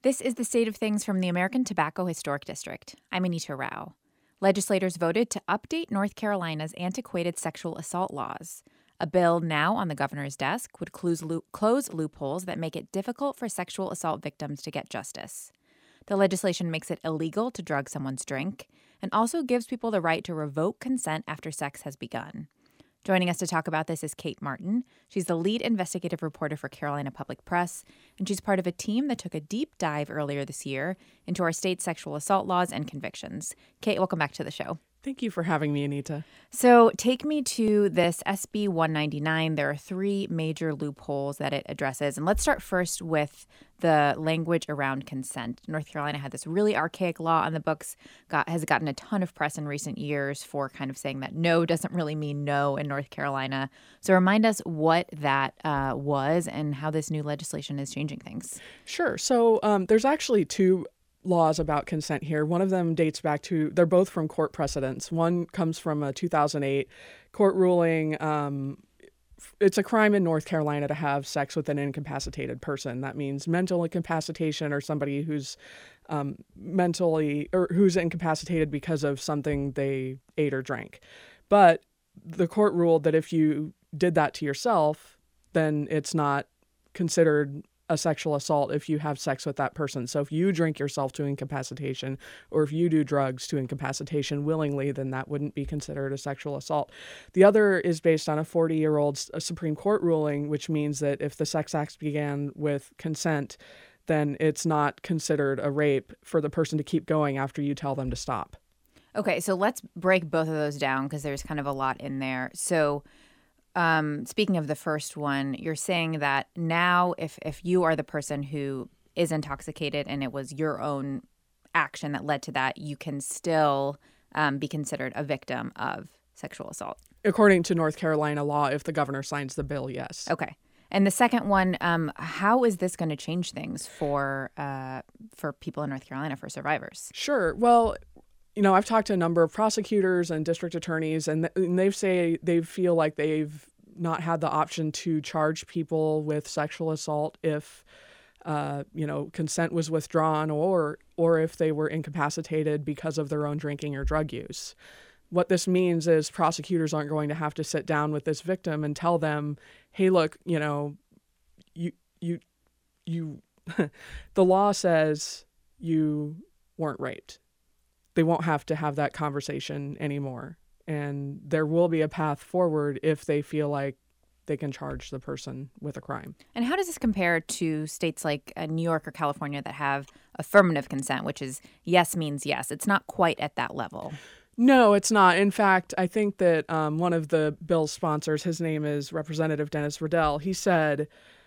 This is the state of things from the American Tobacco Historic District. I'm Anita Rao. Legislators voted to update North Carolina's antiquated sexual assault laws. A bill now on the governor's desk would close loopholes that make it difficult for sexual assault victims to get justice. The legislation makes it illegal to drug someone's drink and also gives people the right to revoke consent after sex has begun. Joining us to talk about this is Kate Martin. She's the lead investigative reporter for Carolina Public Press, and she's part of a team that took a deep dive earlier this year into our state's sexual assault laws and convictions. Kate, welcome back to the show. Thank you for having me, Anita. So take me to this SB 199. There are three major loopholes that it addresses. And let's start first with the language around consent. North Carolina had this really archaic law on the books, has gotten a ton of press in recent years for kind of saying that no doesn't really mean no in North Carolina. So remind us what that was and how this new legislation is changing things. Sure. So there's actually two laws about consent here. One of them dates back to, they're both from court precedents. One comes from a 2008 court ruling. It's a crime in North Carolina to have sex with an incapacitated person. That means mental incapacitation or somebody who's mentally or who's incapacitated because of something they ate or drank. But the court ruled that if you did that to yourself, then it's not considered a sexual assault if you have sex with that person. So if you drink yourself to incapacitation or if you do drugs to incapacitation willingly, then that wouldn't be considered a sexual assault. The other is based on a 40-year-old Supreme Court ruling, which means that if the sex act began with consent, then it's not considered a rape for the person to keep going after you tell them to stop. Okay, so let's break both of those down because there's kind of a lot in there. So speaking of the first one, you're saying that now if you are the person who is intoxicated and it was your own action that led to that, you can still be considered a victim of sexual assault. According to North Carolina law, if the governor signs the bill, yes. Okay. And the second one, how is this going to change things for people in North Carolina, for survivors? Sure. Well, you know, I've talked to a number of prosecutors and district attorneys, and they feel like they've not had the option to charge people with sexual assault if, consent was withdrawn or if they were incapacitated because of their own drinking or drug use. What this means is prosecutors aren't going to have to sit down with this victim and tell them, hey, look, you the law says you weren't raped. They won't have to have that conversation anymore. And there will be a path forward if they feel like they can charge the person with a crime. And how does this compare to states like New York or California that have affirmative consent, which is yes means yes? It's not quite at that level. No, it's not. In fact, I think that one of the bill's sponsors, his name is Representative Dennis Riddell, he said,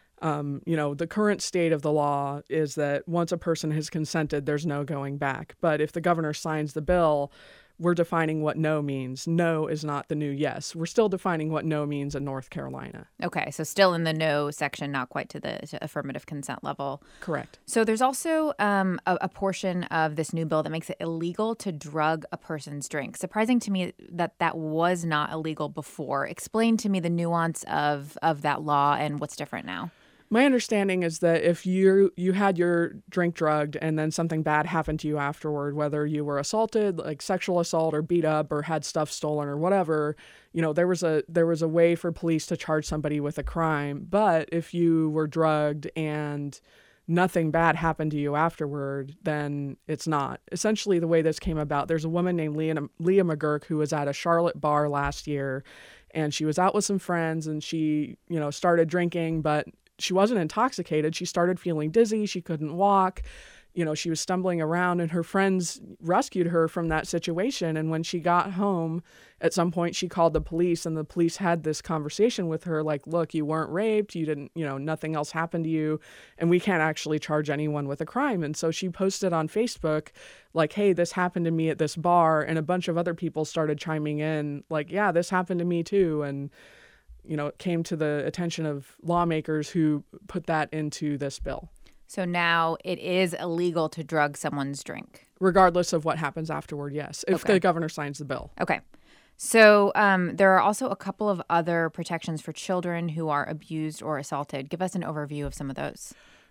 the current state of the law is that once a person has consented, there's no going back. But if the governor signs the bill, we're defining what no means. No is not the new yes. We're still defining what no means in North Carolina. Okay, so still in the no section, not quite to affirmative consent level. Correct. So there's also a portion of this new bill that makes it illegal to drug a person's drink. Surprising to me that was not illegal before. Explain to me the nuance of that law and what's different now. My understanding is that if you had your drink drugged and then something bad happened to you afterward, whether you were assaulted, like sexual assault or beat up or had stuff stolen or whatever, there was a way for police to charge somebody with a crime. But if you were drugged and nothing bad happened to you afterward, then it's not. Essentially, the way this came about, there's a woman named Leah McGurk who was at a Charlotte bar last year, and she was out with some friends and she, started drinking, but she wasn't intoxicated. She started feeling dizzy. She couldn't walk. She was stumbling around, and her friends rescued her from that situation. And when she got home, at some point, she called the police, and the police had this conversation with her, like, look, you weren't raped. You didn't, nothing else happened to you, and we can't actually charge anyone with a crime. And so she posted on Facebook, like, hey, this happened to me at this bar. And a bunch of other people started chiming in, like, yeah, this happened to me too. And it came to the attention of lawmakers who put that into this bill. So now it is illegal to drug someone's drink. Regardless of what happens afterward, yes, if the governor signs the bill. Okay. So there are also a couple of other protections for children who are abused or assaulted. Give us an overview of some of those.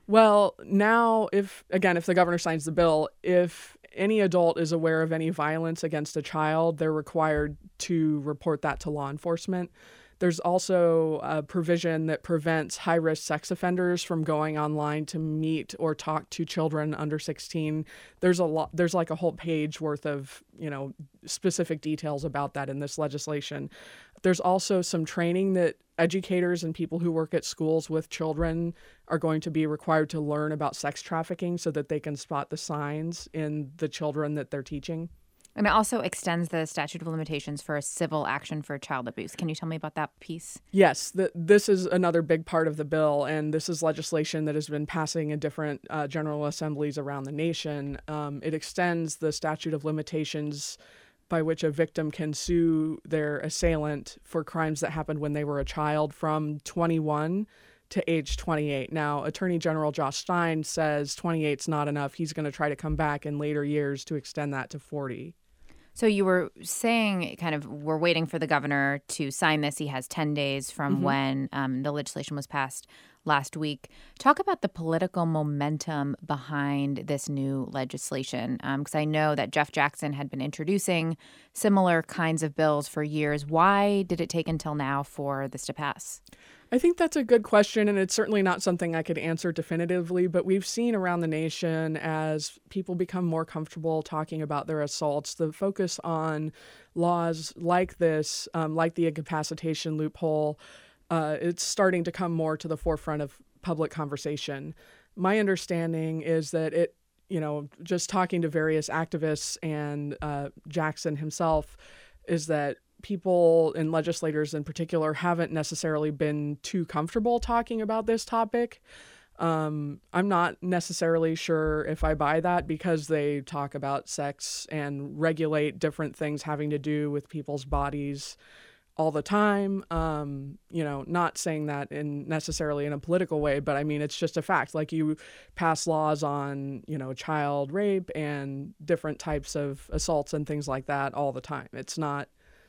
Well, now if the governor signs the bill, if any adult is aware of any violence against a child, they're required to report that to law enforcement. There's also a provision that prevents high-risk sex offenders from going online to meet or talk to children under 16. There's like a whole page worth of, specific details about that in this legislation. There's also some training that educators and people who work at schools with children are going to be required to learn about sex trafficking so that they can spot the signs in the children that they're teaching. And it also extends the statute of limitations for a civil action for child abuse. Can you tell me about that piece? Yes, this is another big part of the bill, and this is legislation that has been passing in different general assemblies around the nation. It extends the statute of limitations by which a victim can sue their assailant for crimes that happened when they were a child from 21 to age 28. Now, Attorney General Josh Stein says 28 is not enough. He's going to try to come back in later years to extend that to 40. So you were saying we're waiting for the governor to sign this. He has 10 days from when the legislation was passed last week. Talk about the political momentum behind this new legislation, because I know that Jeff Jackson had been introducing similar kinds of bills for years. Why did it take until now for this to pass? I think that's a good question, and it's certainly not something I could answer definitively, but we've seen around the nation as people become more comfortable talking about their assaults, the focus on laws like this, like the incapacitation loophole, it's starting to come more to the forefront of public conversation. My understanding is that just talking to various activists and Jackson himself, is that people and legislators in particular haven't necessarily been too comfortable talking about this topic. I'm not necessarily sure if I buy that because they talk about sex and regulate different things having to do with people's bodies all the time. Not saying that necessarily in a political way, but I mean, it's just a fact. Like, you pass laws on, child rape and different types of assaults and things like that all the time. It's not,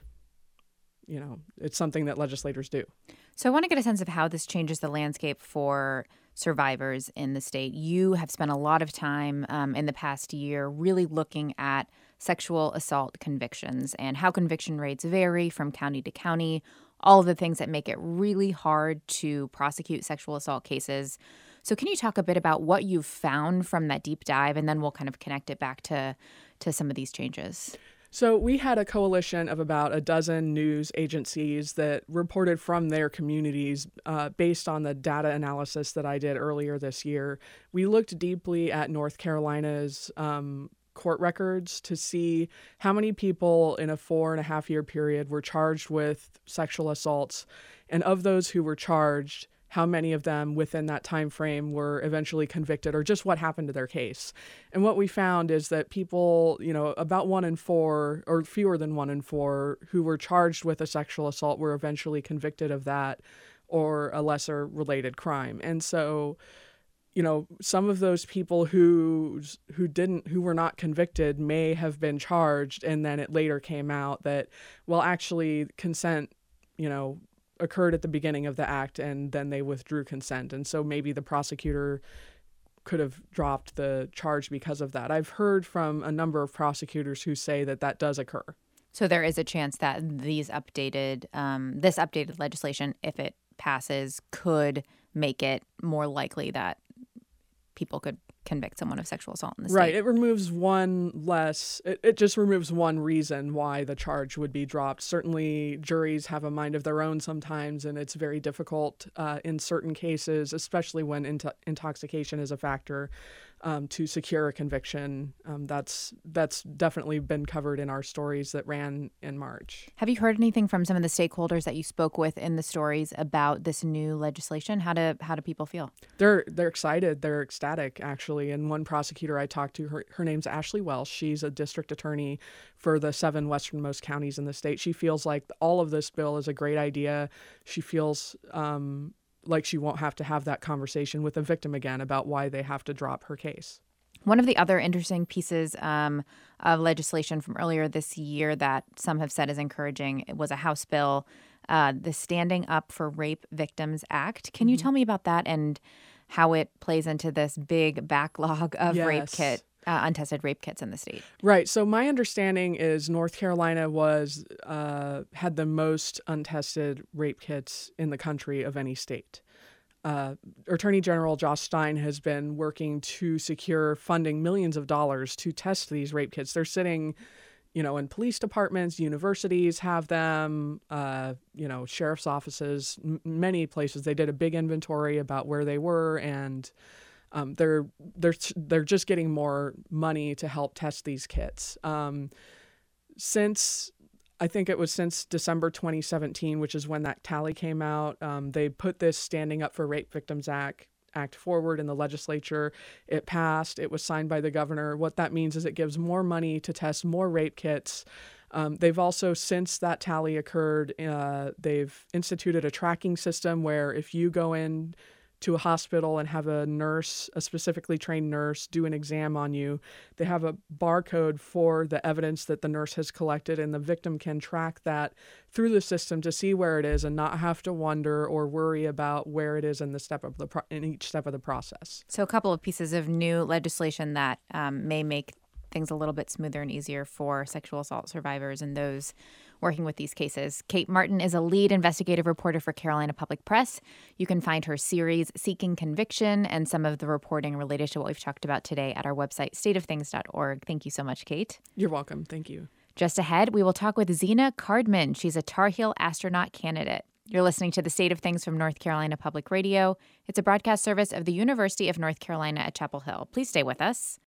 it's something that legislators do. So I want to get a sense of how this changes the landscape for survivors in the state. You have spent a lot of time in the past year really looking at sexual assault convictions and how conviction rates vary from county to county, all of the things that make it really hard to prosecute sexual assault cases. So can you talk a bit about what you've found from that deep dive, and then we'll kind of connect it back to some of these changes? So we had a coalition of about a dozen news agencies that reported from their communities based on the data analysis that I did earlier this year. We looked deeply at North Carolina's court records to see how many people in a 4.5-year period were charged with sexual assaults. And of those who were charged, how many of them within that time frame were eventually convicted, or just what happened to their case. And what we found is that people, about 1 in 4 or fewer than 1 in 4 who were charged with a sexual assault were eventually convicted of that or a lesser related crime. And so, some of those people who were not convicted may have been charged, and then it later came out that, well, actually consent, occurred at the beginning of the act, and then they withdrew consent. And so maybe the prosecutor could have dropped the charge because of that. I've heard from a number of prosecutors who say that does occur. So there is a chance that this updated legislation, if it passes, could make it more likely that people could convict someone of sexual assault in the state. Right. It removes it just removes one reason why the charge would be dropped. Certainly juries have a mind of their own sometimes, and it's very difficult in certain cases, especially when intoxication is a factor, to secure a conviction. That's definitely been covered in our stories that ran in March. Have you heard anything from some of the stakeholders that you spoke with in the stories about this new legislation? How do people feel? They're excited. They're ecstatic, actually. And one prosecutor I talked to, her name's Ashley Welsh. She's a district attorney for the 7 westernmost counties in the state. She feels like all of this bill is a great idea. She feels like she won't have to have that conversation with a victim again about why they have to drop her case. One of the other interesting pieces of legislation from earlier this year that some have said is encouraging was a House bill, the Standing Up for Rape Victims Act. Can you tell me about that and how it plays into this big backlog of Yes. untested rape kits in the state. Right. So my understanding is North Carolina was had the most untested rape kits in the country of any state. Attorney General Josh Stein has been working to secure funding, millions of dollars to test these rape kits. They're sitting, in police departments, universities have them, sheriff's offices, many places. They did a big inventory about where they were, and they're just getting more money to help test these kits. I think it was since December 2017, which is when that tally came out, they put this Standing Up for Rape Victims Act forward in the legislature. It passed. It was signed by the governor. What that means is it gives more money to test more rape kits. They've also, since that tally occurred, they've instituted a tracking system where if you go in to a hospital and have a nurse, a specifically trained nurse, do an exam on you, they have a barcode for the evidence that the nurse has collected, and the victim can track that through the system to see where it is and not have to wonder or worry about where it is in each step of the process. So a couple of pieces of new legislation that may make things a little bit smoother and easier for sexual assault survivors and those working with these cases. Kate Martin is a lead investigative reporter for Carolina Public Press. You can find her series Seeking Conviction and some of the reporting related to what we've talked about today at our website, stateofthings.org. Thank you so much, Kate. You're welcome. Thank you. Just ahead, we will talk with Zena Cardman. She's a Tar Heel astronaut candidate. You're listening to The State of Things from North Carolina Public Radio. It's a broadcast service of the University of North Carolina at Chapel Hill. Please stay with us.